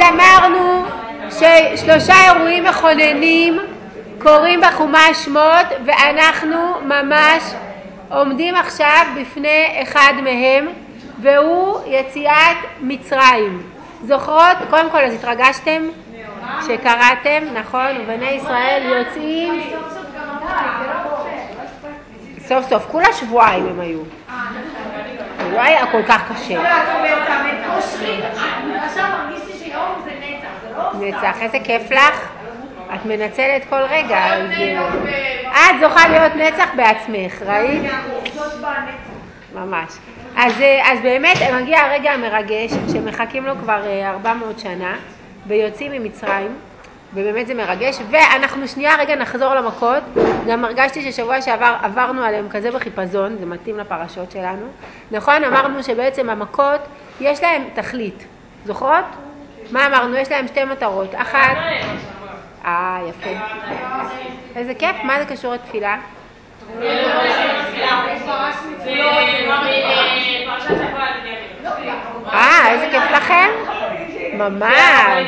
אמרנו ששלושה אירועים מכוננים קוראים בחומש שמות, ואנחנו ממש עומדים עכשיו בפני אחד מהם, והוא יציאת מצרים. זוכרות? קודם כל, אז התרגשתם שקראתם, נכון? ובני ישראל יוצאים סוף סוף, כולה שבועיים הם היו. זה לא היה כל כך קשה. עכשיו מרגיש לי שיום זה נצח. נצח, איזה כיף לך. את מנצלת כל רגע. את זוכה להיות נצח בעצמך, ראית? ממש. אז באמת מגיע הרגע המרגש שמחכים לו כבר 400 שנה ויוצאים ממצרים, ובאמת זה מרגש. ואנחנו שנייה רגע נחזור למכות. גם הרגשתי ששבוע שעבר עברנו עליהם כזה בחיפזון, זה מתאים לפרשות שלנו. נכון? אמרנו שבעצם המכות יש להם תכלית. זוכרות? מה אמרנו? יש להם שתי מטרות. אחת... יפה. איזה כיף. מה זה קשור לתפילה? איזה כיף לכם? ממש.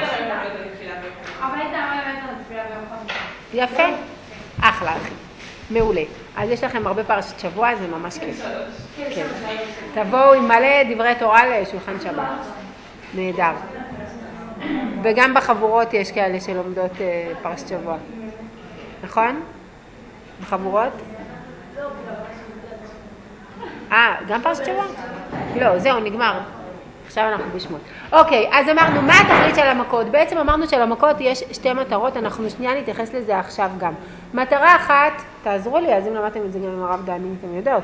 יפה. אחלה אחי. מעולה. אז יש לכם הרבה פרשת שבוע, זה ממש כיף. כן. תבואו עם מלא דברי תורה לשולחן שבת. נהדר. וגם בחבורות יש כאלה שלומדות פרשת שבוע. נכון? בחבורות? גם פרשת שבוע? לא, זהו, נגמר. עכשיו אנחנו בשמות. אוקיי, אז אמרנו, מה התכלית של המכות? בעצם אמרנו שלמכות יש שתי מטרות, אנחנו שנייה נתייחס לזה עכשיו גם. מטרה אחת, תעזרו לי, אז אם למדתם את זה גם עם הרב דני, אתם יודעות.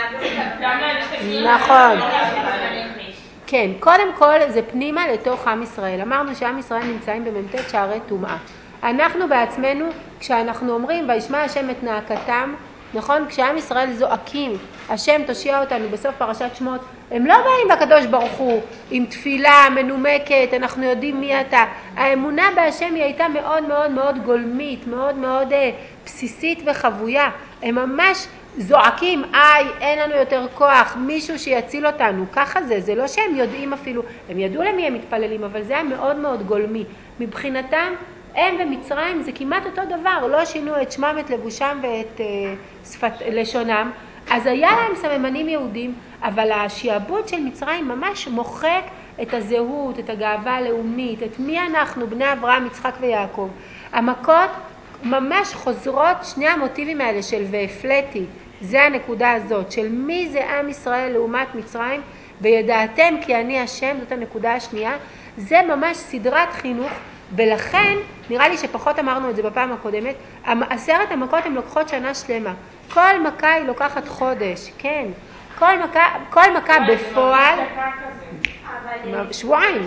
נכון. כן, קודם כל זה פנימה לתוך עם ישראל. אמרנו שעם ישראל נמצאים במ"ט שערי טומאה. אנחנו בעצמנו, כשאנחנו אומרים, וישמע השם את נאקתם, נכון? כשעם ישראל זועקים, השם תושיע אותנו בסוף פרשת שמות, הם לא באים לקדוש ברוך הוא עם תפילה מנומקת, אנחנו יודעים מי אתה. האמונה בהשם היא הייתה מאוד מאוד מאוד גולמית, מאוד מאוד בסיסית וחבויה. הם ממש זועקים, אין לנו יותר כוח, מישהו שיציל אותנו. ככה זה לא שהם יודעים אפילו, הם ידעו למי הם מתפללים, אבל זה היה מאוד מאוד גולמי. מבחינתם, הם במצרים זה כמעט אותו דבר, לא שינו את שמם, את לבושם ואת לשונם. אז היה להם סממנים יהודים, אבל השיעבוד של מצרים ממש מוחק את הזהות, את הגאווה הלאומית, את מי אנחנו, בני אברהם, יצחק ויעקב. המכות ממש חוזרות, שני המוטיבים האלה של והפלאתי, זה הנקודה הזאת, של מי זה עם ישראל לעומת מצרים, וידעתם כי אני השם, זאת הנקודה השנייה, זה ממש סדרת חינוך, ולכן נראה לי שפחות אמרנו את זה בפעם הקודמת, 10 המכות הן לוקחות שנה שלמה, כל מכה היא לוקחת חודש, כן, כל מכה בפועל, שבועיים.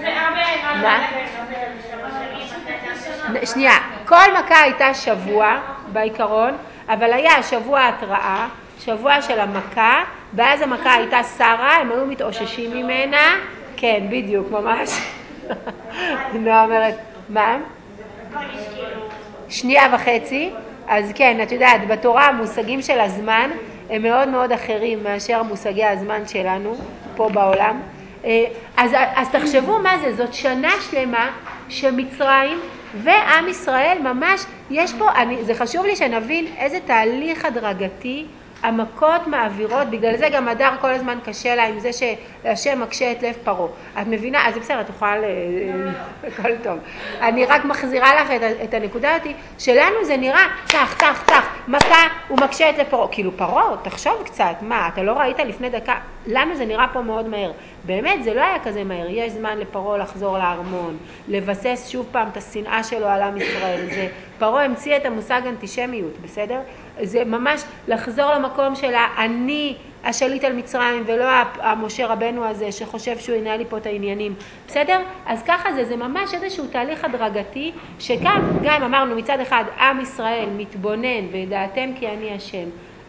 שנייה, כל מכה הייתה שבוע בעיקרון, אבל היה שבוע התראה, שבוע של המכה, ואז המכה הייתה שרה, הם היו מתאוששים ממנה, כן, בדיוק, ממש. נועה אומרת, מה? שנייה וחצי, אז כן, את יודעת, בתורה המושגים של הזמן הם מאוד מאוד אחרים מאשר מושגי הזמן שלנו פה בעולם. אז תחשבו מה זה, זאת שנה שלמה שמצרים ועם ישראל ממש, יש פה, זה חשוב לי שנבין איזה תהליך הדרגתי המכות מעבירות, בגלל זה גם הדר כל הזמן קשה לה עם זה שהשם מקשה את לב פרעה. את מבינה? אז בסדר, את יכולה הכל טוב. אני רק מחזירה לך את הנקודה אותי, שלנו זה נראה, תח, מכה, הוא מקשה את לב פרעה. כאילו פרעה, תחשוב קצת, מה, אתה לא ראית לפני דקה? לנו זה נראה פה מאוד מהר. באמת, זה לא היה כזה מהר. יש זמן לפרעה לחזור לארמון, לבסס שוב פעם את השנאה שלו על עם ישראל. פרעה המציא את המושג אנטישמיות, בסדר? זה ממש לחזור למקום שלה, אני השליט על מצרים ולא המשה רבנו הזה שחושב שהוא ינהל לי פה את העניינים, בסדר? אז ככה זה ממש איזשהו תהליך הדרגתי שגם אמרנו מצד אחד עם ישראל מתבונן וידעתם כי אני השם,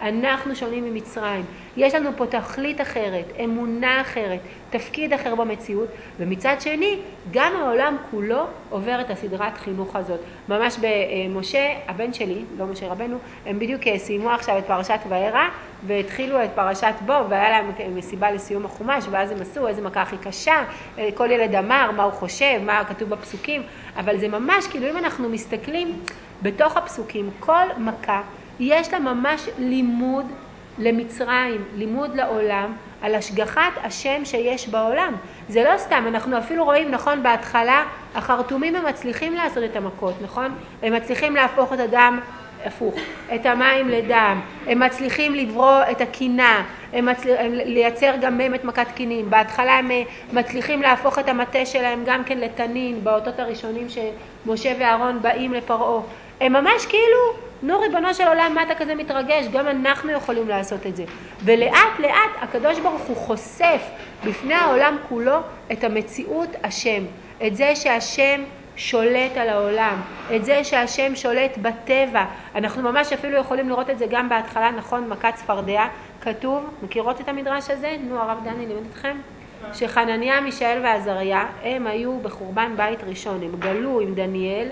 אנחנו שונים ממצרים. יש לנו פה תכלית אחרת, אמונה אחרת, תפקיד אחר במציאות, ומצד שני, גם העולם כולו עובר את הסדרת חינוך הזאת. ממש במשה, הבן שלי, לא משה רבנו, הם בדיוק סיימו עכשיו את פרשת וארא, והתחילו את פרשת בו, והיה להם מסיבה לסיום החומש, ואז הם עשו איזה מכה הכי קשה, כל ילד אמר מה הוא חושב, מה כתוב בפסוקים, אבל זה ממש, כאילו אם אנחנו מסתכלים בתוך הפסוקים, כל מכה יש לה ממש לימוד למצרים, לימוד לעולם, על השגחת השם שיש בעולם. זה לא סתם, אנחנו אפילו רואים, נכון, בהתחלה, החרטומים הם מצליחים לעשות את המכות, נכון? הם מצליחים להפוך את הדם הפוך, את המים לדם, הם מצליחים לברוא את הקינה, הם לייצר גם מהם את מכת קינים, בהתחלה הם מצליחים להפוך את המטה שלהם גם כן לתנין, באותות הראשונים שמשה ואהרון באים לפרעה, הם ממש כאילו, נו ריבונו של עולם, מה אתה כזה מתרגש? גם אנחנו יכולים לעשות את זה. ולאט לאט הקדוש ברוך הוא חושף בפני העולם כולו את המציאות השם, את זה שהשם שולט על העולם, את זה שהשם שולט בטבע. אנחנו ממש אפילו יכולים לראות את זה גם בהתחלה, נכון, מכת צפרדע, כתוב, מכירות את המדרש הזה? נו, הרב דני לימד אתכם? שחנניה, מישאל ועזריה, הם היו בחורבן בית ראשון, הם גלו עם דניאל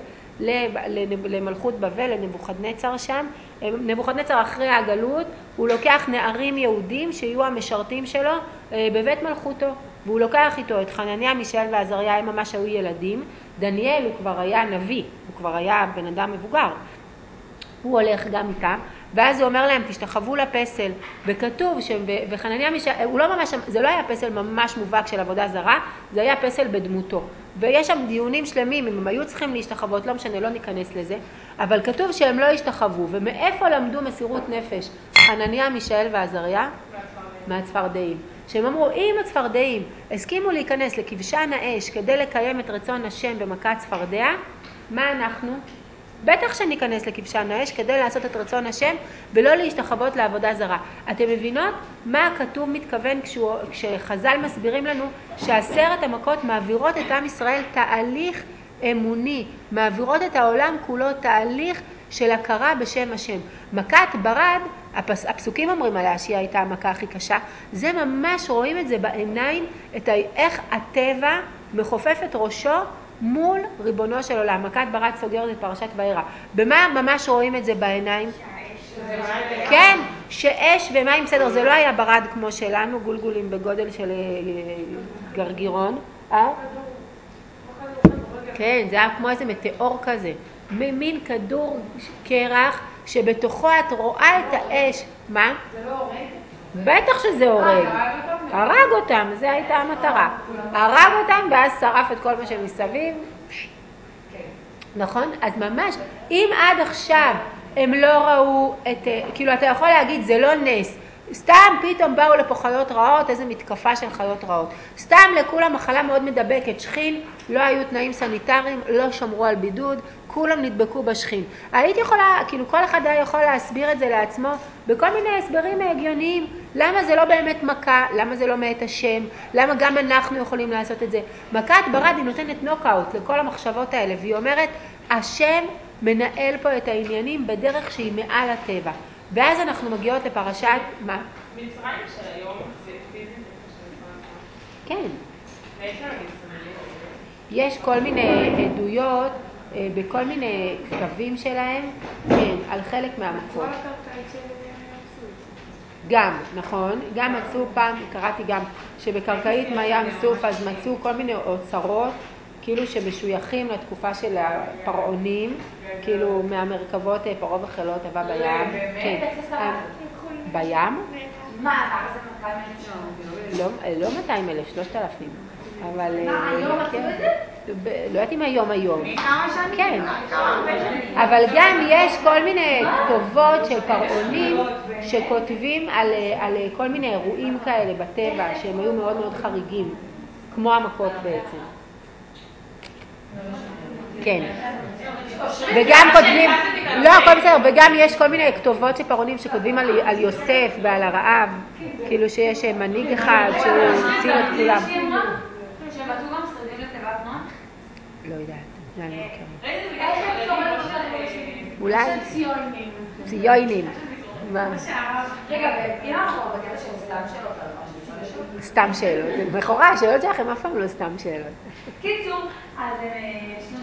למלכות בבל, לנבוכדנצר שם. נבוכדנצר אחרי הגלות, הוא לוקח נערים יהודים שיהיו המשרתים שלו בבית מלכותו, והוא לוקח איתו את חנניה, מישאל ועזריה, הם ממש היו ילדים. דניאל הוא כבר היה נביא, הוא כבר היה בן אדם מבוגר. הוא הולך גם איתם, ואז הוא אומר להם, תשתחוו לפסל, וכתוב, וחנניה מישאל, הוא לא ממש, זה לא היה פסל ממש מובהק של עבודה זרה, זה היה פסל בדמותו. ויש שם דיונים שלמים, אם הם היו צריכים להשתחוות, לא משנה, לא ניכנס לזה, אבל כתוב שהם לא השתחוו, ומאיפה למדו מסירות נפש? חנניה, מישאל ועזריה? מהצפרדעים. שהם אמרו, אם הצפרדעים הסכימו להיכנס לכבשן האש כדי לקיים את רצון השם במכת צפרדע, מה אנחנו? בטח שניכנס לכבשן האש כדי לעשות את רצון השם ולא להשתחוות לעבודה זרה. אתם מבינות מה הכתוב מתכוון כשחז"ל מסבירים לנו ש10 המכות מעבירות את עם ישראל תהליך אמוני, מעבירות את העולם כולו תהליך של הכרה בשם השם. מכת ברד, הפסוקים אומרים עליה שהיא הייתה המכה הכי קשה, זה ממש רואים את זה בעיניים, איך הטבע מחופף את ראשו מול ריבונו של עולם. מכת ברד סוגרת את פרשת וארא. במה ממש רואים את זה בעיניים? כן, שאש ומים, בסדר, זה לא היה ברד כמו שלנו, גולגולים בגודל של גרגירון. כן, זה היה כמו איזה מטאור כזה. מין כדור קרח שבתוכו את רואה את האש. מה? זה לא הורג? בטח שזה הורג. הרג אותם, זה הייתה המטרה. הרג אותם ואז שרף את כל מה שמסביב. נכון? אז ממש, אם עד עכשיו הם לא ראו את, כאילו אתה יכול להגיד זה לא נס, סתם פתאום באו לפה חיות רעות, איזה מתקפה של חיות רעות. סתם לכולם מחלה מאוד מדבקת, שכין, לא היו תנאים סניטריים, לא שמרו על בידוד, כולם נדבקו בשכין. הייתי יכולה, כאילו כל אחד היה יכול להסביר את זה לעצמו בכל מיני הסברים הגיוניים. למה זה לא באמת מכה? למה זה לא מאת השם? למה גם אנחנו יכולים לעשות את זה? מכת ברד היא נותנת נוקאוט לכל המחשבות האלה, והיא אומרת, השם מנהל פה את העניינים בדרך שהיא מעל הטבע. ואז אנחנו מגיעות לפרשת, מה? מצרים של היום זה פיזית איפה של מצרים? כן. ואיפה המצרים? יש כל מיני עדויות בכל מיני כתבים שלהם, כן, על חלק מהמקור. גם, נכון, גם מצאו פעם, קראתי גם, שבקרקעית מים סוף אז מצאו כל מיני אוצרות, כאילו שמשויכים לתקופה של הפרעונים, כאילו מהמרכבות פרעה וחילות הבא בים. כן. בים? מה? לא 200,000, 3,000. אבל... היום עשו את זה? לא יודעת אם היום. כמה שנים? כן. אבל גם יש כל מיני כתובות של פרעונים שכותבים על כל מיני אירועים כאלה בטבע שהם היו מאוד מאוד חריגים, כמו המכות בעצם. כן. וגם כותבים, לא, הכל בסדר, וגם יש כל מיני כתובות של פרעונים שכותבים על יוסף ועל הרעב, כאילו שיש מנהיג אחד שהוא הציל את כולם. שהם מצאו גם שרידים לתיבת נוח? לא יודעת, אני לא מכירה. איך אפשר אולי? ציונים. ציונים. מה? רגע, ואם אנחנו בקטע של סתם שאלות על משהו, סתם שאלות. בכורה, השאלות שלכם אף פעם לא סתם שאלות. קיצור, אז יש לנו...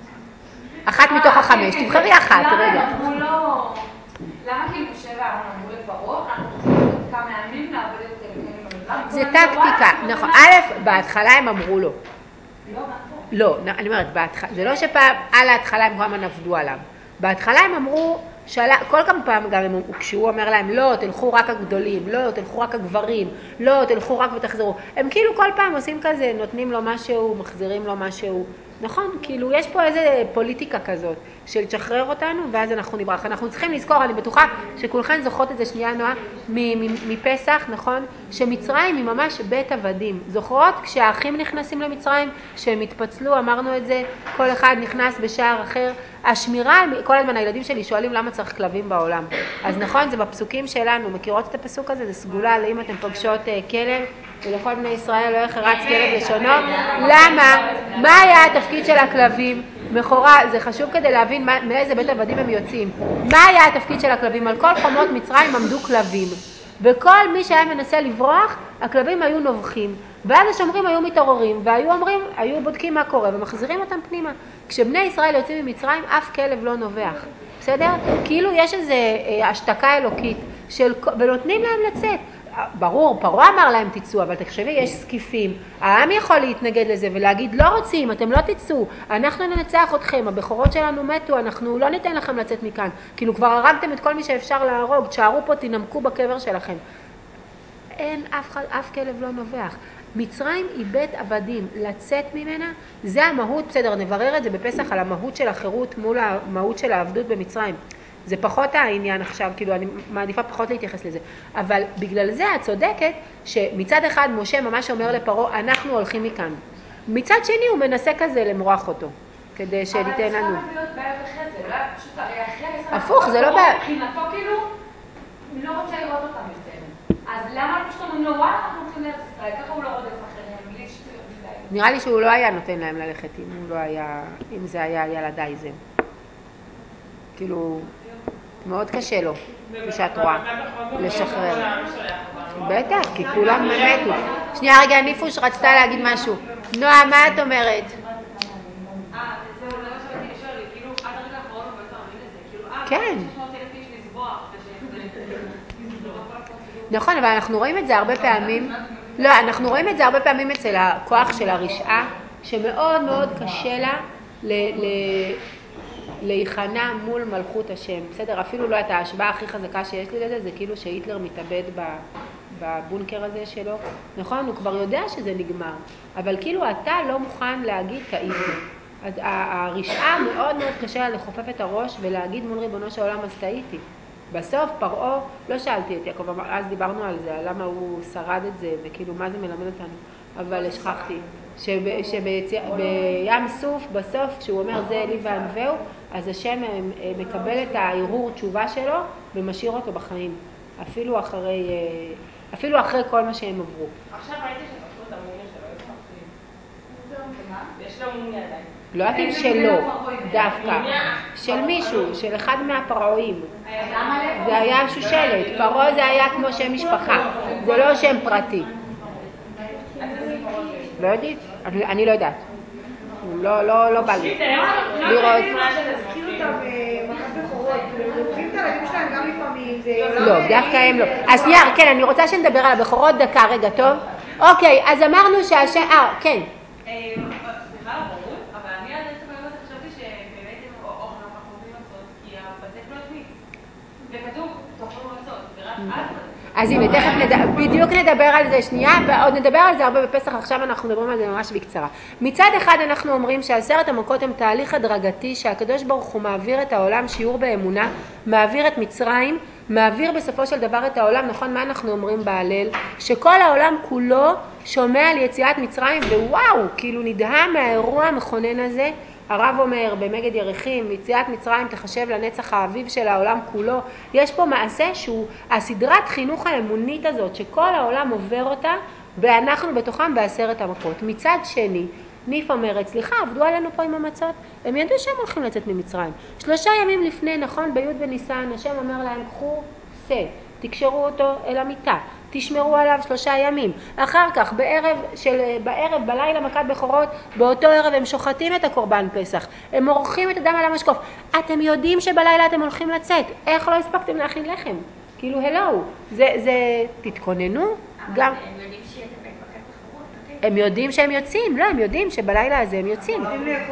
אחת מתוך החמש, תבחרי אחת, רגע. למה אמרו לו... למה כאילו משה ואהרון אמרו לפרעה, אנחנו צריכים כמה ימים לעבוד את אלוהינו במדבר? זה טקטיקה, נכון. א', בהתחלה הם אמרו לו. לא, אני אומרת, זה לא שפעם על ההתחלה הם גם עבדו עליו. בהתחלה הם אמרו, כל כמה פעם גם כשהוא אומר להם, לא, תלכו רק הגדולים, לא, תלכו רק הגברים, לא, תלכו רק ותחזרו. הם כאילו כל פעם עושים כזה, נותנים לו משהו, מחזירים לו משהו. נכון, כאילו יש פה איזה פוליטיקה כזאת של תשחרר אותנו ואז אנחנו נברח. אנחנו צריכים לזכור, אני בטוחה שכולכן זוכרות את זה שנייה נועה מפסח, נכון? שמצרים היא ממש בית עבדים. זוכרות כשהאחים נכנסים למצרים, שהם התפצלו, אמרנו את זה, כל אחד נכנס בשער אחר. השמירה, כל הזמן הילדים שלי שואלים למה צריך כלבים בעולם. אז נכון, זה בפסוקים שלנו, מכירות את הפסוק הזה? זה סגולה, לאם אתם פוגשות כלב, ולכל בני ישראל לא יחרץ כלב לשונו. למה? מה היה התפקיד של הכלבים? מכורה, זה חשוב כדי להבין מאיזה בית עבדים הם יוצאים. מה היה התפקיד של הכלבים? על כל חומות מצרים עמדו כלבים. וכל מי שהיה מנסה לברוח, הכלבים היו נובחים. ואז השומרים היו מתעוררים, היו בודקים מה קורה ומחזירים אותם פנימה. כשבני ישראל יוצאים ממצרים, אף כלב לא נובח. בסדר? כאילו יש איזו השתקה אלוקית, ונותנים להם לצאת. ברור, פרעה אמר להם תצאו, אבל תחשבי, יש סקיפים. העם יכול להתנגד לזה ולהגיד, לא רוצים, אתם לא תצאו, אנחנו ננצח אתכם, הבכורות שלנו מתו, אנחנו לא ניתן לכם לצאת מכאן. כאילו כבר הרגתם את כל מי שאפשר להרוג, תשארו פה, תנמקו בקבר שלכם. אין, אף כלב לא נובח. מצרים היא בית עבדים, לצאת ממנה, זה המהות, בסדר, נברר את זה בפסח על המהות של החירות מול המהות של העבדות במצרים. זה פחות העניין עכשיו, כאילו אני מעדיפה פחות להתייחס לזה. אבל בגלל זה את צודקת שמצד אחד משה ממש אומר לפרעה, אנחנו הולכים מכאן. מצד שני הוא מנסה כזה למרוח אותו, כדי שניתן לנו. אבל זה צריכה להיות בעיה אחרי זה, אולי פשוט אחרי ישראל. הפוך, זה לא בעיה. מבחינתו כאילו, הוא לא רוצה לראות אותם יותר. אז למה פשוט אומרים לו, וואלה, אנחנו הולכים לארץ ישראל, ככה הוא לא רודף אחריהם, בלי שטויות מדי. נראה לי שהוא לא היה נותן להם ללכת אם זה היה ילדיי זה. כאילו, מאוד קשה לו, כפי שאת רואה, לשחרר. בטח, כי כולם מתו. שנייה רגע, ניפוש רצתה להגיד משהו. נועה, מה את אומרת? זהו, זה מה שאני שואלת, כאילו, עד הרגע האחרון הוא בעצם מאמין לזה, כאילו, כן. 600,000 איש לסבוח, נכון, אבל אנחנו רואים את זה הרבה פעמים, לא, אנחנו רואים את זה הרבה פעמים אצל הכוח של הרשעה, שמאוד מאוד קשה לה להיכנע מול מלכות השם. בסדר, אפילו לא את ההשוואה הכי חזקה שיש לי לזה, זה כאילו שהיטלר מתאבד בבונקר הזה שלו. נכון, הוא כבר יודע שזה נגמר, אבל כאילו אתה לא מוכן להגיד טעיתי. הרשעה מאוד מאוד קשה לה לחופף את הראש ולהגיד מול ריבונו של עולם אז טעיתי. בסוף פרעה, לא שאלתי את יעקב, אז דיברנו על זה, למה הוא שרד את זה וכאילו מה זה מלמד אותנו, אבל השכחתי. שבים סוף בסוף כשהוא אומר זה אלי וענווהו, אז השם מקבל את הערעור תשובה שלו ומשאיר אותו בחיים, אפילו אחרי כל מה שהם עברו. עכשיו ראיתי שפתחו את המומיה שלו, יש לו מומיה עדיין. לא יודעים שלא, דווקא, של מישהו, של אחד מהפרעויים. זה היה שושלת, פרעה זה היה כמו שם משפחה, זה לא שם פרטי. לא יודעת? אני לא יודעת. לא בא לי. לראות. לא, דווקא הם לא. אז שנייה, כן, אני רוצה שנדבר על הבכורות דקה, רגע, טוב? אוקיי, אז אמרנו שהשם, כן. סליחה לברות, אבל אני עד עצם היום הזה חשבתי שבאמת הם אוכל אוכלים מצות, כי הבצק לא התמיד. וכתוב, תאכלו מצות, ורק אז הנה, תכף בדיוק נדבר על זה שנייה, ועוד נדבר על זה הרבה בפסח, עכשיו אנחנו מדברים על זה ממש בקצרה. מצד אחד אנחנו אומרים שעשרת המכות הם תהליך הדרגתי, שהקדוש ברוך הוא מעביר את העולם שיעור באמונה, מעביר את מצרים, מעביר בסופו של דבר את העולם, נכון מה אנחנו אומרים בהלל? שכל העולם כולו שומע על יציאת מצרים, ווואו, כאילו נדהם מהאירוע המכונן הזה. הרב אומר במגד ירחים, יציאת מצרים תחשב לנצח האביב של העולם כולו. יש פה מעשה שהוא הסדרת חינוך האמונית הזאת שכל העולם עובר אותה ואנחנו בתוכם בעשרת המכות. מצד שני, ניף אומרת, סליחה, עבדו עלינו פה עם המצות, הם ידעו שהם הולכים לצאת ממצרים. 3 ימים לפני, נכון, בי' בניסן, השם אומר להם, קחו בכיסא, תקשרו אותו אל המיטה, תשמרו עליו 3 ימים. אחר כך, בערב, בלילה מכת בכורות, באותו ערב הם שוחטים את הקורבן פסח. הם מורחים את הדם על המשקוף. אתם יודעים שבלילה אתם הולכים לצאת. איך לא הספקתם להכין לחם? כאילו, הלו, תתכוננו. גם... הם יודעים שזה בית מכת בכורות, הם יודעים שהם יוצאים, לא, הם יודעים שבלילה הזה הם יוצאים.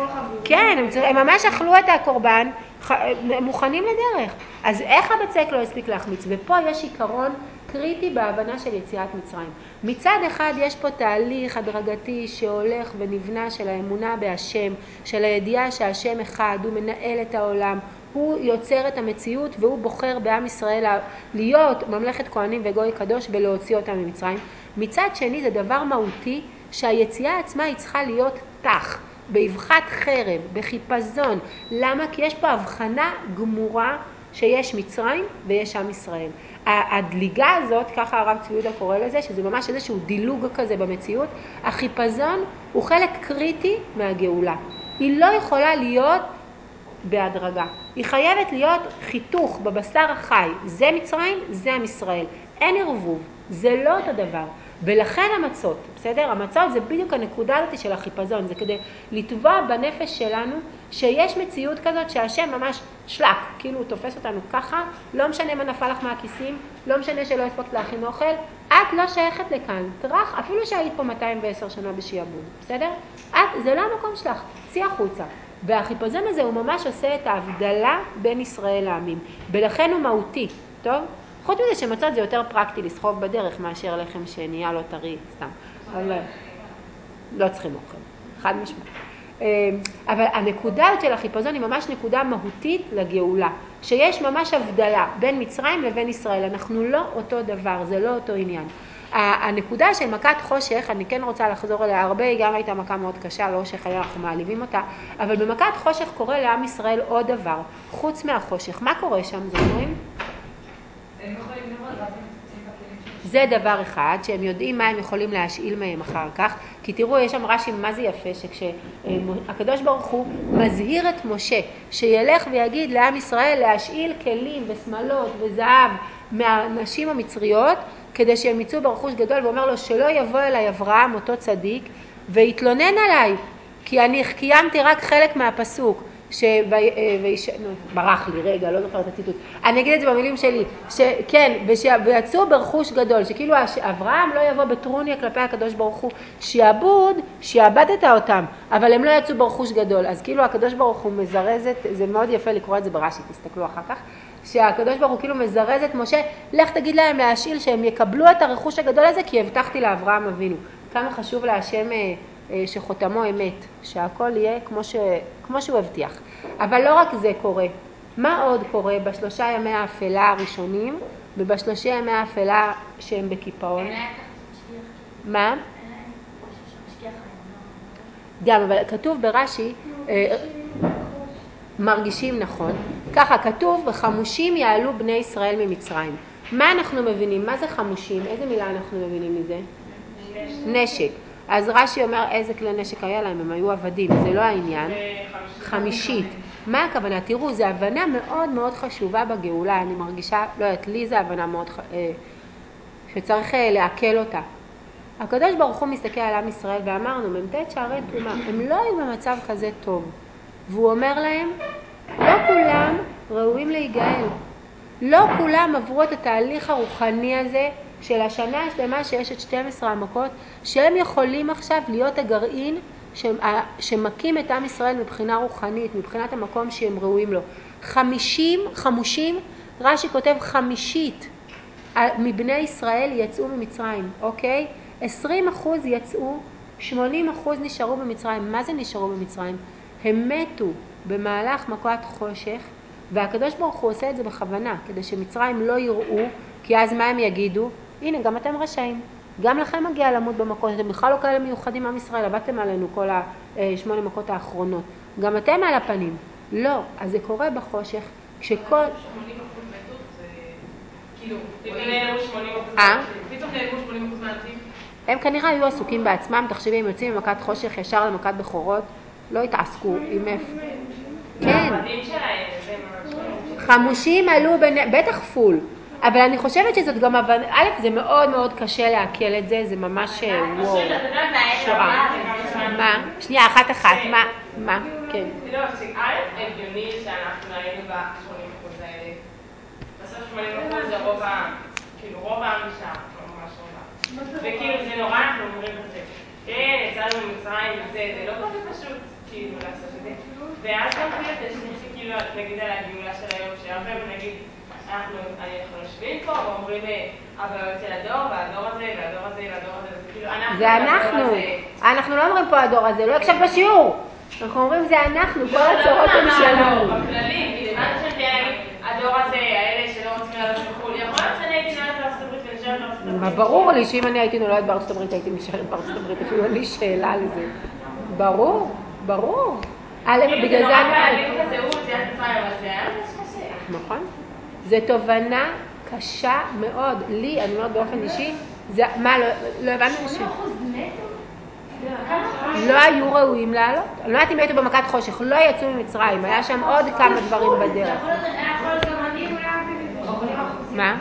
כן, הם ממש אכלו את הקורבן, הם מוכנים לדרך. אז איך הבצק לא הספיק להחמיץ? ופה יש עיקרון קריטי בהבנה של יציאת מצרים. מצד אחד יש פה תהליך הדרגתי שהולך ונבנה של האמונה בהשם, של הידיעה שהשם אחד, הוא מנהל את העולם, הוא יוצר את המציאות והוא בוחר בעם ישראל להיות ממלכת כהנים וגוי קדוש ולהוציא אותם ממצרים. מצד שני זה דבר מהותי שהיציאה עצמה היא צריכה להיות תח, באבחת חרב, בחיפזון. למה? כי יש פה הבחנה גמורה שיש מצרים ויש עם ישראל. הדליגה הזאת, ככה הרב צבי יהודה קורא לזה, שזה ממש איזשהו דילוג כזה במציאות, החיפזון הוא חלק קריטי מהגאולה. היא לא יכולה להיות בהדרגה. היא חייבת להיות חיתוך בבשר החי. זה מצרים, זה עם ישראל. אין ערבוב. זה לא אותו דבר. ולכן המצות, בסדר? המצות זה בדיוק הנקודה הזאת של החיפזון. זה כדי לטבוע בנפש שלנו שיש מציאות כזאת שהשם ממש שלק. כאילו הוא תופס אותנו ככה, לא משנה מה נפל לך מהכיסים, לא משנה שלא הספקת להכין אוכל, את לא שייכת לכאן. תרח, אפילו שהיית פה 210 שנה בשיעבוד, בסדר? זה לא המקום שלך, צאי החוצה. והחיפזון הזה הוא ממש עושה את ההבדלה בין ישראל לעמים. ולכן הוא מהותי, טוב? חוץ מזה שמצות זה יותר פרקטי לסחוב בדרך מאשר לחם שנהיה לא טרי, סתם. אבל לא צריכים אוכל, חד משמעית. אבל הנקודה של החיפזון היא ממש נקודה מהותית לגאולה. שיש ממש הבדלה בין מצרים לבין ישראל. אנחנו לא אותו דבר, זה לא אותו עניין. הנקודה של מכת חושך, אני כן רוצה לחזור אליה הרבה, היא גם הייתה מכה מאוד קשה, לא שחיי אנחנו מעליבים אותה, אבל במכת חושך קורה לעם ישראל עוד דבר, חוץ מהחושך. מה קורה שם, זוכרים? הם יכולים לראות, ואז הם מצוצים בכלים של... זה דבר אחד, שהם יודעים מה הם יכולים להשאיל מהם אחר כך, כי תראו, יש שם רש"י מה זה יפה, שכשהקדוש ברוך הוא מזהיר את משה, שילך ויגיד לעם ישראל להשאיל כלים וסמלות וזהב מהנשים המצריות, כדי שהם יצאו ברכוש גדול, ואומר לו שלא יבוא אליי אברהם אותו צדיק, ויתלונן עליי, כי אני קיימתי רק חלק מהפסוק, ברח לי רגע, לא זוכר את הציטוט. אני אגיד את זה במילים שלי, כן, ויצאו ברכוש גדול, שכאילו אברהם לא יבוא בטרוניה כלפי הקדוש ברוך הוא, שיעבדת אותם, אבל הם לא יצאו ברכוש גדול. אז כאילו הקדוש ברוך הוא מזרזת, זה מאוד יפה לקרוא את זה ברש"י, תסתכלו אחר כך, שהקדוש ברוך הוא כאילו מזרז את משה, לך תגיד להם להשאיל שהם יקבלו את הרכוש הגדול הזה, כי הבטחתי לאברהם אבינו. כמה חשוב להשם שחותמו אמת, שהכל יהיה כמו שהוא הבטיח. אבל לא רק זה קורה. מה עוד קורה ב3 ימי האפלה הראשונים, וב3 ימי האפלה שהם בקיפאון? מה? גם, אבל כתוב ברש"י, מרגישים נכון. ככה כתוב, וחמושים יעלו בני ישראל ממצרים. מה אנחנו מבינים? מה זה חמושים? איזה מילה אנחנו מבינים מזה? נשק. אז רש"י אומר איזה כלי נשק היה להם, הם היו עבדים, זה לא העניין. חמישית. מה הכוונה? תראו, זו הבנה מאוד מאוד חשובה בגאולה, אני מרגישה, לא יודעת, לי זו הבנה מאוד שצריך לעכל אותה. הקדוש ברוך הוא מסתכל על עם ישראל ואמרנו, ממתת שערי תרומה, הם לא היו במצב כזה טוב. והוא אומר להם, לא כולם ראויים להיגאל. לא כולם עברו את התהליך הרוחני הזה של השנה השלמה שיש את 12 המכות, שהם יכולים עכשיו להיות הגרעין שמקים את עם ישראל מבחינה רוחנית, מבחינת המקום שהם ראויים לו. 50 חמושים, רש"י כותב 50 מבני ישראל יצאו ממצרים, אוקיי? 20% יצאו, 80% נשארו במצרים. מה זה נשארו במצרים? הם מתו במהלך מכת חושך, והקדוש ברוך הוא עושה את זה בכוונה, כדי שמצרים לא יראו, כי אז מה הם יגידו? הנה, גם אתם רשאים. גם לכם מגיע למות במכות, אתם בכלל לא כאלה מיוחדים עם ישראל, עבדתם עלינו כל 8 מכות האחרונות. גם אתם על הפנים. לא, אז זה קורה בחושך, כשכל... 80% מתות זה... כאילו, פתאום נעלמו 80%. פתאום נעלמו 80% מהאנשים. הם כנראה היו עסוקים בעצמם, תחשבי, הם יוצאים ממכת חושך ישר למכת בכורות, לא התעסקו עם כן. 50 עלו, בטח פול. אבל אני חושבת שזאת גם הבנה, א', זה מאוד מאוד קשה לעכל את זה, זה ממש וואו, שואה. מה? שנייה, אחת, מה? כן. לא, א', הגיוני שאנחנו היינו ב-80% האלה. בסוף 80% זה רוב העם, כאילו רוב העם נשאר, ממש רוב העם. וכאילו זה נורא, אנחנו אומרים כזה, כן, יצאנו ממצרים וזה, זה לא כזה פשוט, כאילו, לעשות את זה. ואז גם כאילו, שכאילו, נגיד על הגאולה של היום, שהרבה נגיד, אנחנו יושבים פה ואומרים, אבל אצל הדור, והדור הזה, והדור הזה, והדור הזה, וזה כאילו, אנחנו לא אומרים פה הדור הזה, לא הקשב בשיעור. אנחנו אומרים זה אנחנו, כל הצורות הם שלנו. בכללים, בזמן שאני אגיד, הדור הזה, האלה שלא רוצים לעלות לחו"ל, יכול להיות שאני הייתי נולדת בארצות הברית ונשארת בארצות הברית. ברור לי שאם אני הייתי נולדת בארצות הברית, הייתי נשארת בארצות הברית, אפילו אין לי שאלה על זה. ברור. בגלל זה אני... נכון. זו תובנה קשה מאוד. לי, אני אומרת באופן אישי, מה, לא הבנו ש... לא היו ראויים לעלות. אני לא יודעת אם הייתו במכת חושך, לא יצאו ממצרים, היה שם עוד כמה דברים בדרך. מה?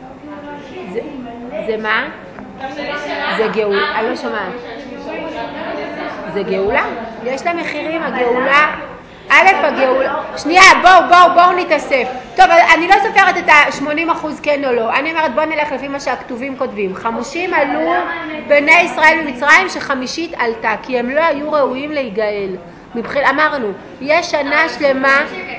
זה מה? זה גאולה, אני לא שומעת. זה גאולה? יש לה מחירים, הגאולה. א', הגאולה. שנייה, בואו נתאסף. טוב, אני לא סופרת את ה-80% כן או לא. אני אומרת, בואו נלך לפי מה שהכתובים כותבים. 50 עלו בני ישראל ממצרים שחמישית עלתה, כי הם לא היו ראויים להיגאל. אמרנו, יש שנה שלמה...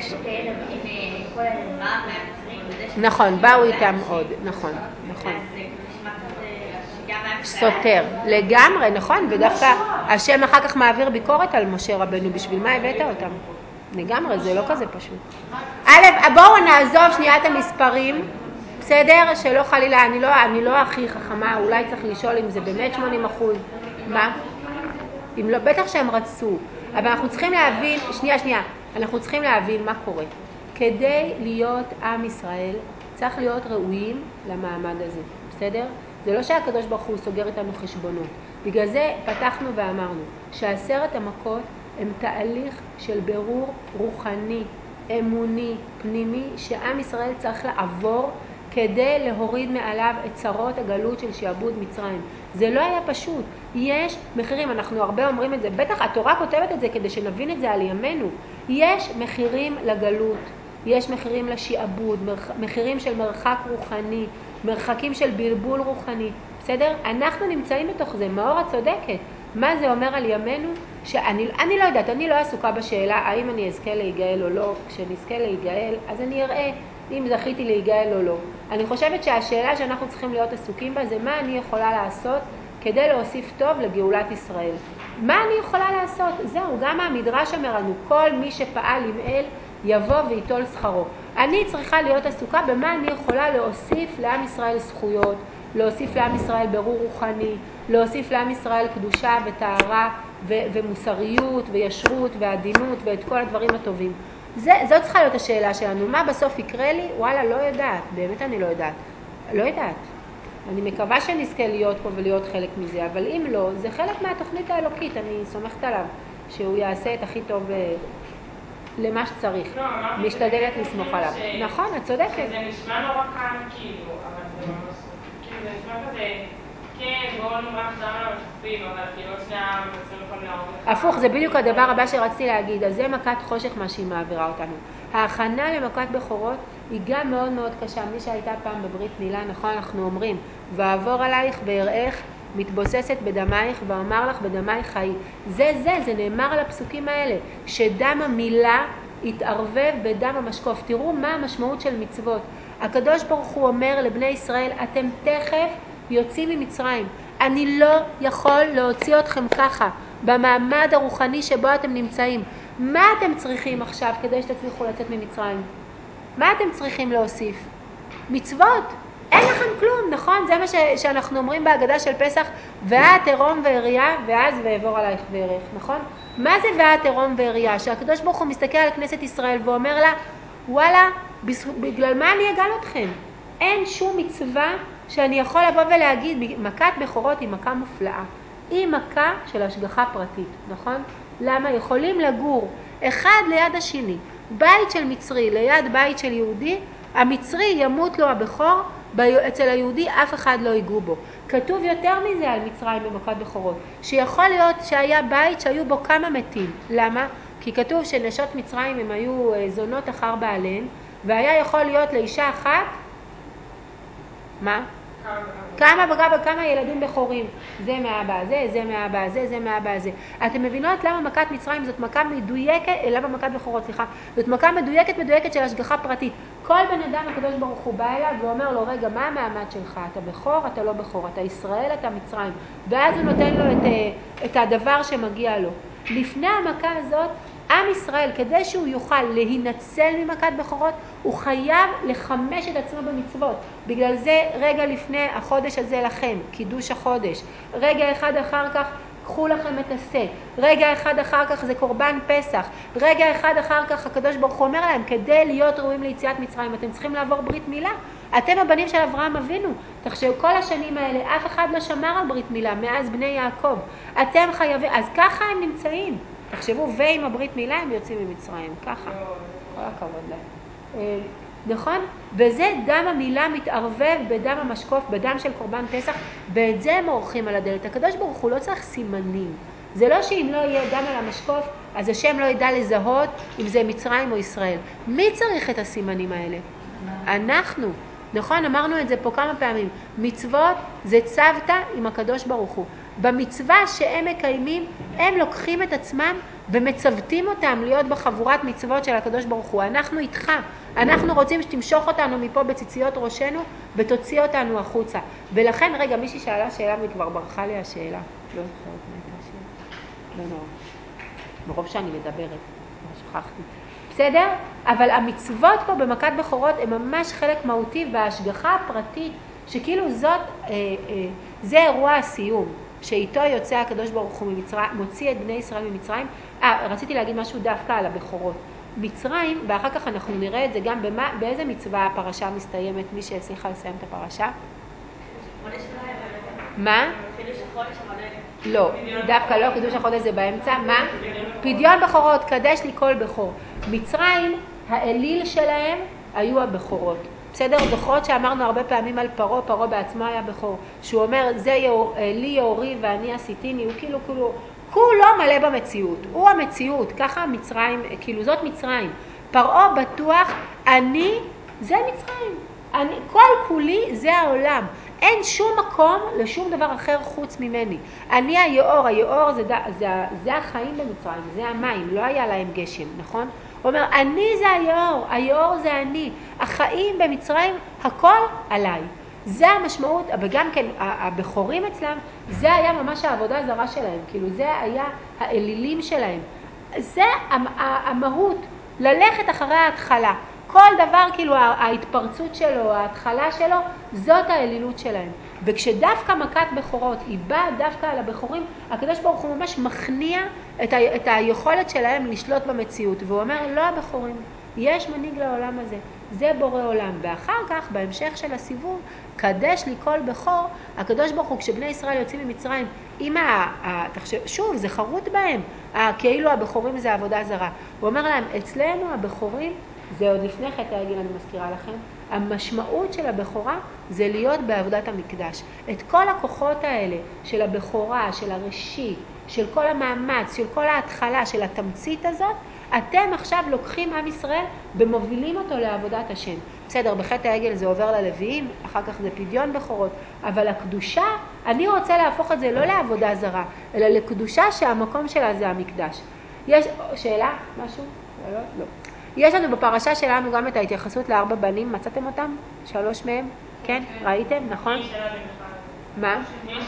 נכון, באו איתם עוד, נכון. סותר, לגמרי, נכון, ודווקא השם אחר כך מעביר ביקורת על משה רבנו, בשביל מה הבאת אותם? לגמרי, זה לא כזה פשוט. בואו נעזוב שנייה את המספרים, בסדר? שלא חלילה, אני לא הכי חכמה, אולי צריך לשאול אם זה באמת 80%, מה? אם לא, בטח שהם רצו, אבל אנחנו צריכים להבין, שנייה, אנחנו צריכים להבין מה קורה. כדי להיות עם ישראל, צריך להיות ראויים למעמד הזה, בסדר? זה לא שהקדוש ברוך הוא סוגר איתנו חשבונות. בגלל זה פתחנו ואמרנו ש10 המכות הם תהליך של בירור רוחני, אמוני, פנימי, שעם ישראל צריך לעבור כדי להוריד מעליו את צרות הגלות של שעבוד מצרים. זה לא היה פשוט. יש מחירים, אנחנו הרבה אומרים את זה, בטח התורה כותבת את זה כדי שנבין את זה על ימינו. יש מחירים לגלות, יש מחירים לשעבוד, מחירים של מרחק רוחני, מרחקים של בלבול רוחני. בסדר? אנחנו נמצאים בתוך זה, מאור הצודקת. מה זה אומר על ימינו? אני לא יודעת, אני לא עסוקה בשאלה האם אני אזכה להיגאל או לא. כשנזכה להיגאל, אז אני אראה אם זכיתי להיגאל או לא. אני חושבת שהשאלה שאנחנו צריכים להיות עסוקים בה זה מה אני יכולה לעשות כדי להוסיף טוב לגאולת ישראל. מה אני יכולה לעשות? זהו, גם המדרש אומר לנו, כל מי שפעל עם אל יבוא ויטול שכרו. אני צריכה להיות עסוקה במה אני יכולה להוסיף לעם ישראל זכויות, להוסיף לעם ישראל ברור רוחני, להוסיף לעם ישראל קדושה וטהרה ומוסריות וישרות ועדינות ואת כל הדברים הטובים. זאת צריכה להיות השאלה שלנו. מה בסוף יקרה לי? וואלה, לא יודעת. באמת אני לא יודעת. לא יודעת. אני מקווה שנזכה להיות פה ולהיות חלק מזה, אבל אם לא, זה חלק מהתוכנית האלוקית. אני סומכת עליו שהוא יעשה את הכי טוב למה שצריך. משתדלת לסמוך עליו. נכון, את צודקת. זה נשמע נורא כאן כאילו, אבל זה ממש... כאילו זה נשמע כזה... כן, בואו נאמר חזרנו למצפים, אבל כאילו עוד שנייה מצרים יכולים להרוג לך. הפוך, זה בדיוק הדבר הבא שרציתי להגיד. אז זה מכת חושך מה שהיא מעבירה אותנו. ההכנה למכת בכורות היא גם מאוד מאוד קשה. מי שהייתה פעם בברית מילה, נכון, אנחנו אומרים, ועבור עלייך ואראך, מתבוססת בדמייך ואומר לך בדמייך חיי. זה נאמר על הפסוקים האלה, שדם המילה התערבב בדם המשקוף. תראו מה המשמעות של מצוות. הקדוש ברוך הוא אומר לבני ישראל, אתם תכף יוצאים ממצרים. אני לא יכול להוציא אתכם ככה, במעמד הרוחני שבו אתם נמצאים. מה אתם צריכים עכשיו כדי שתצליחו לצאת ממצרים? מה אתם צריכים להוסיף? מצוות. אין לכם כלום, נכון? זה מה שאנחנו אומרים בהגדה של פסח, ואת עירום ועריה, ואז ועבור עלייך וערך, נכון? מה זה ואת עירום ועריה? שהקדוש ברוך הוא מסתכל על כנסת ישראל ואומר לה, וואלה, בגלל מה אני אגל אתכם? אין שום מצווה שאני יכול לבוא ולהגיד, מכת בכורות היא מכה מופלאה. היא מכה של השגחה פרטית, נכון? למה? יכולים לגור אחד ליד השני, בית של מצרי ליד בית של יהודי, המצרי ימות לו הבכור אצל היהודי אף אחד לא ייגעו בו. כתוב יותר מזה על מצרים במכת בכורות, שיכול להיות שהיה בית שהיו בו כמה מתים. למה? כי כתוב שנשות מצרים הם היו זונות אחר בעליהן, והיה יכול להיות לאישה אחת, מה? כמה ילדים בכורים. זה מהאבא הזה, זה מהאבא הזה, זה מהאבא הזה. אתם מבינות למה מכת מצרים זאת מכה מדויקת, למה מכת בכורות, סליחה, זאת מכה מדויקת של השגחה פרטית. כל בן אדם הקדוש ברוך הוא בא אליו ואומר לו, רגע, מה המעמד שלך? אתה בכור, אתה לא בכור, אתה ישראל, אתה מצרים. ואז הוא נותן לו את הדבר שמגיע לו. לפני המכה הזאת, עם ישראל, כדי שהוא יוכל להינצל ממכת בכורות, הוא חייב לחמש את עצמו במצוות. בגלל זה רגע לפני החודש הזה לכם, קידוש החודש. רגע אחד אחר כך, קחו לכם את הסט. רגע אחד אחר כך זה קורבן פסח. רגע אחד אחר כך הקדוש ברוך הוא אומר להם, כדי להיות ראויים ליציאת מצרים, אתם צריכים לעבור ברית מילה. אתם הבנים של אברהם אבינו. תחשבו, כל השנים האלה, אף אחד לא שמר על ברית מילה, מאז בני יעקב. אתם חייבים, אז ככה הם נמצאים. תחשבו, ועם הברית מילה הם יוצאים ממצרים, ככה. כל הכבוד להם. נכון? וזה דם המילה מתערבב בדם המשקוף, בדם של קורבן פסח, ואת זה הם עורכים על הדלת. הקדוש ברוך הוא לא צריך סימנים. זה לא שאם לא יהיה דם על המשקוף, אז השם לא ידע לזהות אם זה מצרים או ישראל. מי צריך את הסימנים האלה? אנחנו. נכון? אמרנו את זה פה כמה פעמים. מצוות זה צוותא עם הקדוש ברוך הוא. במצווה שהם מקיימים, הם לוקחים את עצמם ומצוותים אותם להיות בחבורת מצוות של הקדוש ברוך הוא. אנחנו איתך. אנחנו רוצים שתמשוך אותנו מפה בציציות ראשנו ותוציא אותנו החוצה. ולכן, רגע, מישהי שאלה שאלה וכבר ברחה לי השאלה. לא זוכרת מה הייתה השאלה. לא נורא. ברוב שאני מדברת. לא שכחתי. בסדר? אבל המצוות פה במכת בכורות הן ממש חלק מהותי, וההשגחה הפרטית, שכאילו זאת, זה אירוע הסיום, שאיתו יוצא הקדוש ברוך הוא מוציא את בני ישראל ממצרים. רציתי להגיד משהו דווקא על הבכורות. מצרים, ואחר כך אנחנו נראה את זה גם באיזה מצווה הפרשה מסתיימת, מי שהצליחה לסיים את הפרשה? מה? לא, דווקא לא, קידוש החודש זה באמצע. מה? פדיון בכורות, קדש לי כל בכור. מצרים, האליל שלהם היו הבכורות. בסדר? בכורות שאמרנו הרבה פעמים על פרעה, פרעה בעצמו היה בכור. שהוא אומר, זה לי יאורי ואני עשיתיני, הוא כאילו, כולו מלא במציאות. הוא המציאות, ככה מצרים, כאילו זאת מצרים. פרעה בטוח, זה מצרים. כל כולי זה העולם. אין שום מקום לשום דבר אחר חוץ ממני. אני היאור, היאור זה החיים במצרים, זה המים, לא היה להם גשם, נכון? הוא אומר, אני זה היאור, היאור זה אני. החיים במצרים, הכל עליי. זה המשמעות, וגם כן, הבכורים אצלם, זה היה ממש העבודה הזרה שלהם, כאילו זה היה האלילים שלהם. זה המהות, ללכת אחרי ההתחלה. כל דבר, כאילו ההתפרצות שלו, ההתחלה שלו, זאת האלילות שלהם. וכשדווקא מכת בכורות היא באה דווקא על הבכורים, הקדוש ברוך הוא ממש מכניע את היכולת שלהם לשלוט במציאות. והוא אומר, לא הבכורים, יש מנהיג לעולם הזה, זה בורא עולם. ואחר כך, בהמשך של הסיבוב, קדש לי כל בכור, הקדוש ברוך הוא, כשבני ישראל יוצאים ממצרים, שוב, זה חרוט בהם, כאילו הבכורים זה עבודה זרה. הוא אומר להם, אצלנו הבכורים, זה עוד לפני חטא העגל, אני מזכירה לכם, המשמעות של הבכורה זה להיות בעבודת המקדש. את כל הכוחות האלה של הבכורה, של הראשית, של כל המאמץ, של כל ההתחלה, של התמצית הזאת, אתם עכשיו לוקחים עם ישראל ומובילים אותו לעבודת השם. בסדר, בחטא העגל זה עובר ללוויים, אחר כך זה פדיון בכורות, אבל הקדושה, אני רוצה להפוך את זה לא לעבודה זרה, אלא לקדושה שהמקום שלה זה המקדש. יש שאלה? משהו? לא. יש לנו בפרשה שלנו גם את ההתייחסות לארבע בנים, מצאתם אותם? 3 מהם? כן? ראיתם? נכון? מה?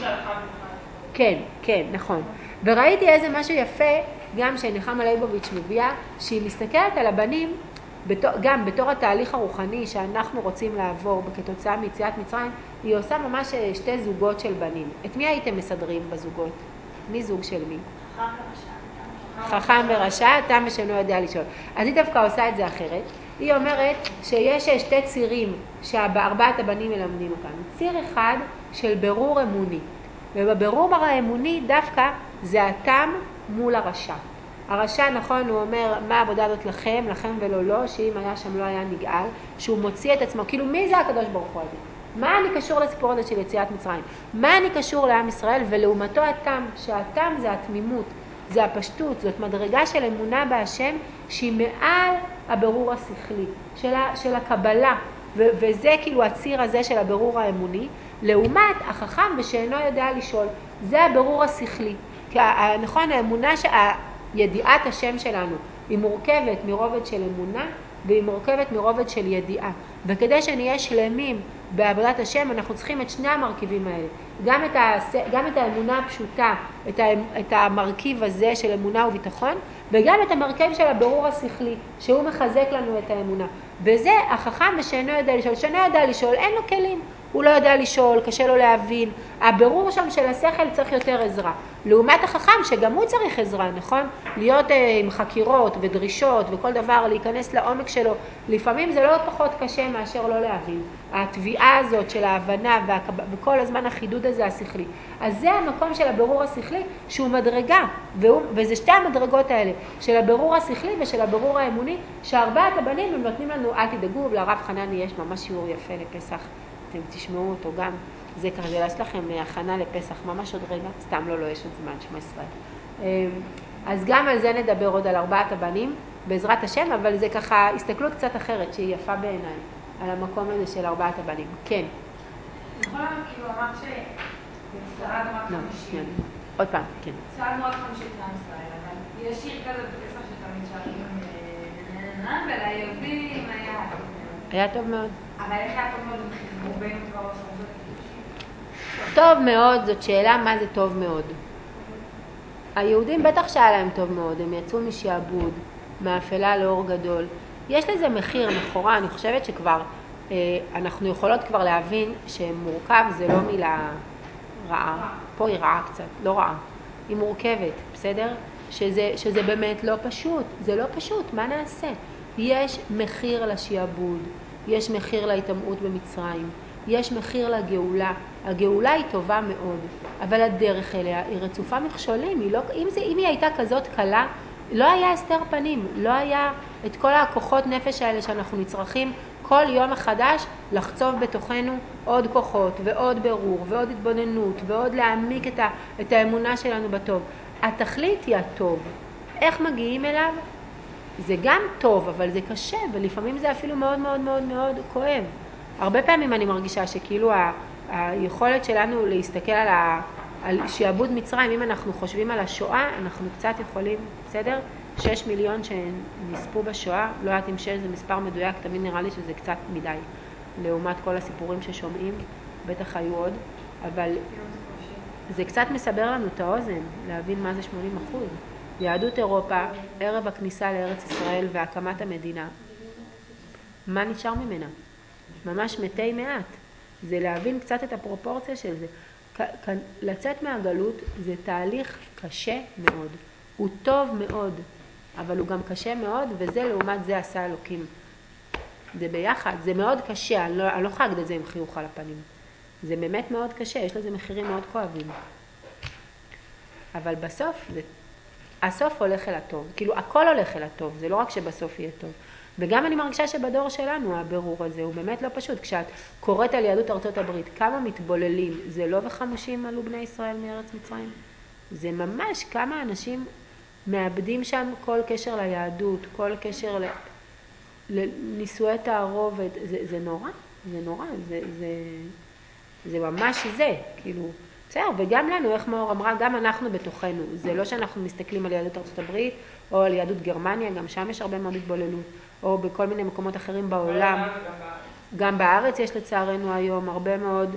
כן, נכון. וראיתי איזה משהו יפה, גם שנחמה ליבוביץ' מביאה, שהיא מסתכלת על הבנים, גם בתור התהליך הרוחני שאנחנו רוצים לעבור כתוצאה מיציאת מצרים, היא עושה ממש 2 זוגות של בנים. את מי הייתם מסדרים בזוגות? מי זוג של מי? חכם ורשע, תם ושאינו יודע לשאול. אז היא דווקא עושה את זה אחרת. היא אומרת שיש 2 צירים שארבעת הבנים מלמדים אותנו. ציר אחד של ברור אמוני. ובברור האמוני דווקא זה התם מול הרשע. הרשע, נכון, הוא אומר, מה העבודה הזאת לכם ולא, שאם היה שם לא היה נגאל, שהוא מוציא את עצמו, כאילו מי זה הקדוש ברוך הוא הזה? מה אני קשור לסיפור הזה של יציאת מצרים? מה אני קשור לעם ישראל ולעומתו התם, שהתם זה התמימות, זה הפשטות, זאת מדרגה של אמונה בהשם שהיא מעל הברור השכלי, של הקבלה, וזה כאילו הציר הזה של הברור האמוני, לעומת החכם ושאינו יודע לשאול, זה הברור השכלי. נכון, האמונה, ידיעת השם שלנו היא מורכבת מרובד של אמונה והיא מורכבת מרובד של ידיעה, וכדי שנהיה שלמים בעבודת השם אנחנו צריכים את שני המרכיבים האלה, גם את האמונה הפשוטה, את המרכיב הזה של אמונה וביטחון, וגם את המרכיב של הברור השכלי שהוא מחזק לנו את האמונה, וזה החכם ושאינו יודע לשאול. שאינו יודע לשאול אין לו כלים, הוא לא יודע לשאול, קשה לו להבין, הבירור שם של השכל צריך יותר עזרה, לעומת החכם שגם הוא צריך עזרה, נכון? להיות עם חקירות ודרישות וכל דבר, להיכנס לעומק שלו, לפעמים זה לא פחות קשה מאשר לא להבין. התביעה הזאת של ההבנה וכל הזמן החידוד הזה השכלי. אז זה המקום של הבירור השכלי שהוא מדרגה, וזה שתי המדרגות האלה, של הבירור השכלי ושל הבירור האמוני, שארבעת הבנים הם נותנים לנו, אל תדאגו, לרב חנני יש ממש שיעור יפה לפסח, אתם תשמעו אותו גם, זה ככה, זה לעשות לכם הכנה לפסח, ממש עוד רגע, סתם לא יש עוד זמן, שמע ישראל. אז גם על זה נדבר עוד על ארבעת הבנים, בעזרת השם, אבל זה ככה הסתכלות קצת אחרת, שהיא יפה בעיניי, על המקום הזה של ארבעת הבנים. כן. יכולה, כאילו, אמרת שבשרד רק 50. עוד פעם, כן. שרדנו רק 50 עם ישראל, אבל יש שיר כזה בפסח שתמיד שרים וליהודים היה... היה טוב מאוד. אבל איך היה טוב מאוד רובנו כבר לא שרדות? טוב מאוד, זאת שאלה מה זה טוב מאוד. היהודים בטח שהיה להם טוב מאוד, הם יצאו משעבוד, מאפלה לאור גדול. יש לזה מחיר, מכורה, אני חושבת שכבר, אנחנו יכולות כבר להבין שמורכב זה לא מילה רעה, פה היא רעה קצת, לא רעה, היא מורכבת, בסדר? שזה באמת לא פשוט, זה לא פשוט, מה נעשה? יש מחיר לשעבוד, יש מחיר להתאמעות במצרים, יש מחיר לגאולה, הגאולה היא טובה מאוד, אבל הדרך אליה היא רצופה מכשולים, אם היא הייתה כזאת קלה, לא היה הסתר פנים, לא היה את כל הכוחות נפש האלה שאנחנו נצרכים כל יום מחדש לחצוב בתוכנו עוד כוחות ועוד ברור ועוד התבוננות ועוד להעמיק את האמונה שלנו בטוב. התכלית היא הטוב. איך מגיעים אליו? זה גם טוב, אבל זה קשה, ולפעמים זה אפילו מאוד מאוד מאוד מאוד כואב. הרבה פעמים אני מרגישה שכאילו היכולת שלנו להסתכל על שעבוד מצרים, אם אנחנו חושבים על השואה, אנחנו קצת יכולים, בסדר? 6 מיליון שנספו בשואה, לא יודעת אם 6 זה מספר מדויק, תמיד נראה לי שזה קצת מדי, לעומת כל הסיפורים ששומעים, בטח היו עוד, אבל זה קצת מסבר לנו את האוזן, להבין מה זה 80%. יהדות אירופה, ערב הכניסה לארץ ישראל והקמת המדינה, מה נשאר ממנה? ממש מתי מעט. זה להבין קצת את הפרופורציה של זה. לצאת מהגלות זה תהליך קשה מאוד. הוא טוב מאוד, אבל הוא גם קשה מאוד, וזה לעומת זה עשה אלוקים. זה ביחד, זה מאוד קשה, אני לא יכולה להגיד את זה עם חיוך על הפנים. זה באמת מאוד קשה, יש לזה מחירים מאוד כואבים. אבל בסוף, הסוף הולך אל הטוב. כאילו, הכל הולך אל הטוב, זה לא רק שבסוף יהיה טוב. וגם אני מרגישה שבדור שלנו הבירור הזה הוא באמת לא פשוט. כשאת קוראת על יהדות ארצות הברית, כמה מתבוללים, זה לא וחמושים עלו בני ישראל מארץ מצרים? זה ממש כמה אנשים מאבדים שם כל קשר ליהדות, כל קשר לנישואי תערובת. זה נורא, זה נורא, זה ממש זה, כאילו. בסדר, וגם לנו, איך מאור אמרה, גם אנחנו בתוכנו. זה לא שאנחנו מסתכלים על יהדות ארצות הברית, או על יהדות גרמניה, גם שם יש הרבה מאוד התבוללות, או בכל מיני מקומות אחרים בעולם. גם בארץ יש לצערנו היום הרבה מאוד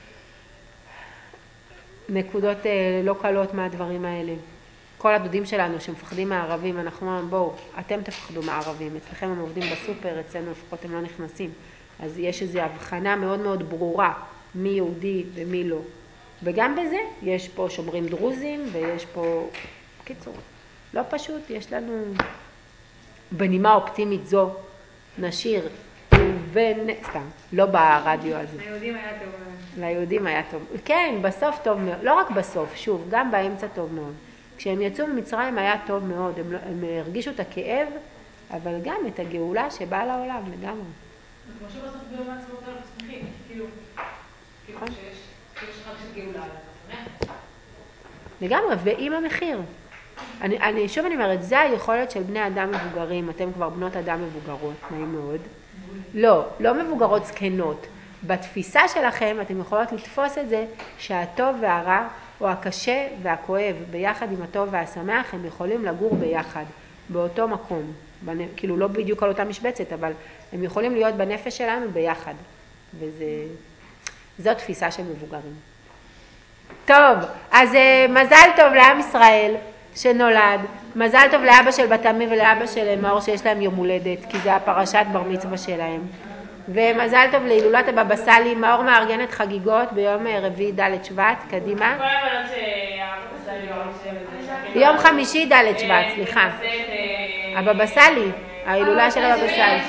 נקודות לא קלות מהדברים האלה. כל הדודים שלנו שמפחדים מהערבים, אנחנו אומרים, בואו, אתם תפחדו מהערבים, אצלכם הם עובדים בסופר, אצלנו לפחות הם לא נכנסים. אז יש איזו הבחנה מאוד מאוד ברורה, מי יהודי ומי לא. וגם בזה יש פה שומרים דרוזים ויש פה קיצור. לא פשוט, יש לנו בנימה אופטימית זו נשיר סתם, לא ברדיו הזה. ליהודים היה טוב. ליהודים היה טוב. כן, בסוף טוב מאוד. לא רק בסוף, שוב, גם באמצע טוב מאוד. כשהם יצאו ממצרים היה טוב מאוד. הם הרגישו את הכאב, אבל גם את הגאולה שבאה לעולם לגמרי. כמו שבסוף ביום העצמאות אנחנו שמחים, כאילו, כאילו שיש חג של גאולה. לגמרי, ועם המחיר. שוב אני אומרת, זה היכולת של בני אדם מבוגרים, אתם כבר בנות אדם מבוגרות, נעים מאוד. לא מבוגרות זקנות. בתפיסה שלכם אתם יכולות לתפוס את זה שהטוב והרע, או הקשה והכואב, ביחד עם הטוב והשמח, הם יכולים לגור ביחד, באותו מקום. כאילו לא בדיוק על אותה משבצת, אבל הם יכולים להיות בנפש שלנו ביחד. וזו תפיסה של מבוגרים. טוב, אז מזל טוב לעם ישראל שנולד, מזל טוב לאבא של בת עמי ולאבא של מאור שיש להם יום הולדת, כי זה הפרשת בר מצווה שלהם. ומזל טוב להילולת הבבא סאלי, מאור מארגנת חגיגות ביום רביעי ד' שבט, קדימה. כל הבנות שהבבא סאלי ביום חמישי ד' שבט, סליחה. הבבא סאלי, ההילולה של הבבא סאלי.